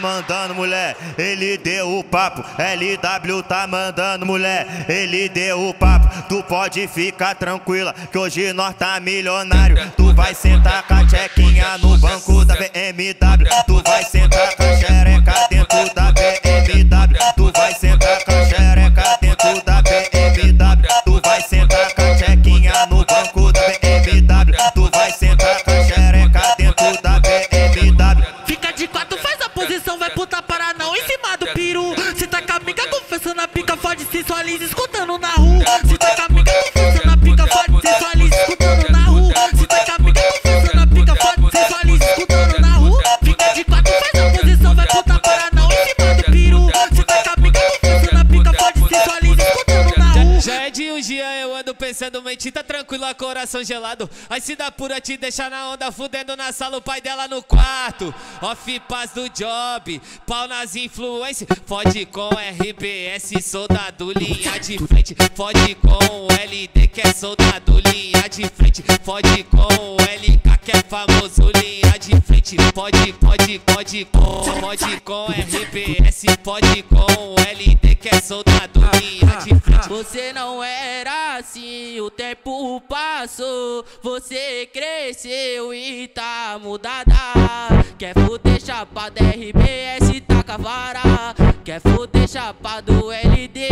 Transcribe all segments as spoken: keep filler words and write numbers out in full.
mandando, mulher, ele deu o papo. L W tá mandando, mulher, ele deu o papo. Tu pode ficar tranquila, que hoje nós tá milionário. Tu vai sentar com a chequinha no banco da B M W. Tu vai sentar com a xereca dentro da B M W. Tu vai sentar com a xereca dentro da B M W. Tu vai sentar com a chequinha no banco da B M W. Tu vai sentar com a xereca dentro da B M W. Fica de quatro, faz a posição, vai puta para não em cima do peru. Se tá com a amiga confessando a pica, fode sensualiza escutando na rua. Se tá com a amiga confessando a pica, fode sensualiza escutando na rua. Se tá com a amiga confessando a pica, fode sensualiza escutando na rua. Fica de quatro, faz a posição, vai puta para não em cima do peru. Se tá com a amiga confessando a pica, fode sensualiza escutando na rua. Já é de um dia eu ando pensando, mente tá tranquila, coração gelado. Aí se dá pura te deixar na onda, fudendo na sala, o pai dela no quarto. Off paz do job, pau nas influências. Fode com R B S, soldado linha de frente. Fode com o L D que é soldado linha de frente. Fode com o L K que é famoso linha de frente. Pode, pode, pode com, pode com R B S. Pode com o L D que é soldado linha de frente. Você não era assim, o tempo passou. Você cresceu e tá mudada. Quer fuder chapado R B S, taca vara. Quer fuder chapado L D.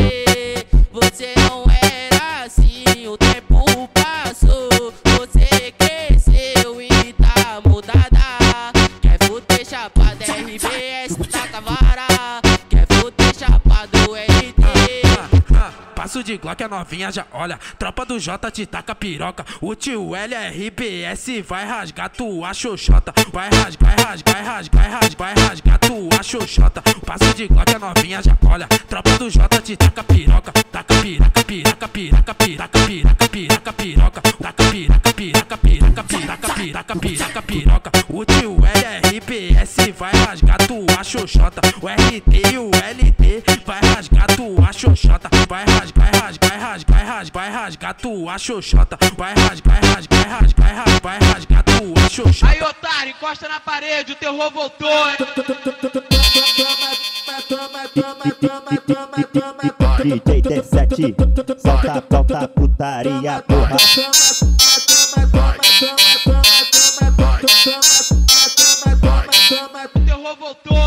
Você não era assim, o tempo passou. Você cresceu e tá mudada. Quer fuder chapado R B S, taca vara. Quer fuder chapado L D. Passo de Glock, a novinha já olha. Tropa do J te taca piroca. O tio L R B S vai rasgar tua xoxota. Vai rasgar, vai rasgar, vai rasgar, vai rasgar, vai rasgar tua xoxota. Passo de Glock, a novinha já olha. Tropa do J te taca piroca. Taca piraca, piraca, piraca, piraca, piraca, piraca, piroca. Taca piraca, piraca, piraca, piraca, piraca, piraca, piroca. O tio L R B S vai rasgar tua xoxota. O R T e o L D vai rasgar tua xoxota. Vai rasgar, vai rasgar, vai rasgar, vai rasgar, vai rasgar tua xoxota. Vai rasgar, vai rasgar, vai rasgar, vai rasgar, vai rasgar tua xoxota. Aí, otário, encosta na parede, o terror voltou. D J dezessete, solta, solta putaria, porra. O terror voltou.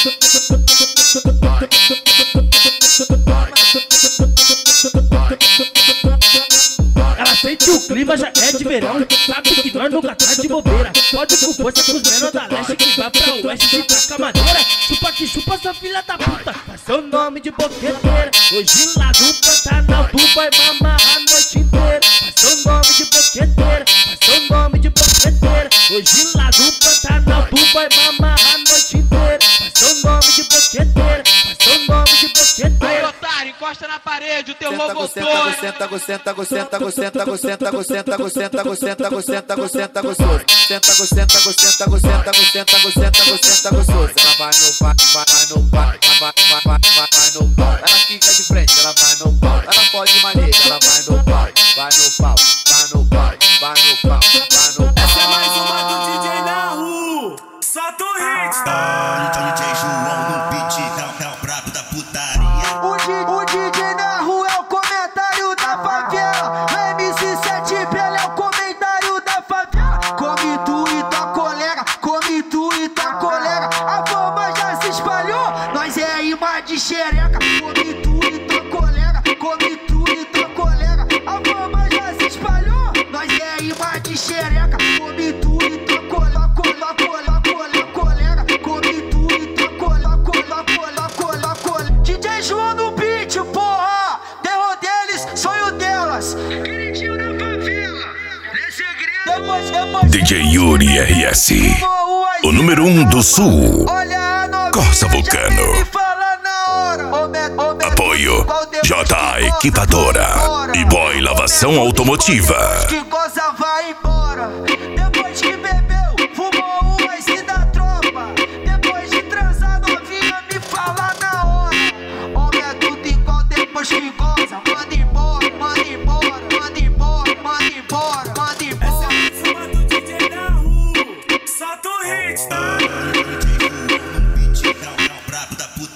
Ela sente o clima, já é de verão. Sabe que nós nunca tá de bobeira. Pode com força com os menores da leste que vai pra oeste e taca madeira. Chupa que chupa, sua filha da puta. Faz seu nome de boqueteira. Hoje lá do Pantanal tu vai mamar a noite inteira. Faz seu nome de boqueteira. Faz seu nome de boqueteira. Hoje lá do Pantanal tu vai mamar a noite inteira. Faz seu nome de boqueteira. Faz seu nome de boqueteira. Aí, otário, encosta na parede, o terror voltou. Senta, go, senta, go, senta, go, senta, go, senta, go, senta, go, senta, go, senta, go, senta, go, senta, gostoso. Senta, go, senta, go, senta, go, senta, go, senta, go, senta, go, senta, gostoso. Ela vai no pau, vai no pau, vai, vai, vai, vai no pau. Ela fica de frente, ela vai no pau. Ela pode maneira, ela vai no pau, vai no pau, vai no pau, vai no pau, vai no pau. Essa é mais uma do D J Nahu. Solta o hit. Ah, D J João no beat, é o brabo da putaria. O, D, o D J Nahu é o comentário da favela. O M C sete Pele é o comentário da favela. Come tu e tua colega, come tu e tua colega. A fama já se espalhou, nós é imã de xereca. Come tu e tua colega, come tu e tua colega. A fama já se espalhou, nós é imã de xereca. Come tu e tua colega, cola, cola, cola, colega. Come tu e tua colega, cola, cola, cola, cola. D J João no beat, porra! Terror deles, sonho delas. Queridinho da favela, é segredo. Depois, depois, D J Yuri R S, o número um do sul. Corsa Vulcano. Apoio J A Equipadora e Boy Lavação Automotiva. Que goza vai embora. Depois que bebeu, fumou umas e da tropa. Depois de transar, novinha me fala na hora. Homem é tudo igual depois que goza. Manda embora, manda embora, manda embora, manda embora, manda embora. Essa é uma do D J Nahu. Solta o hit. da putaria.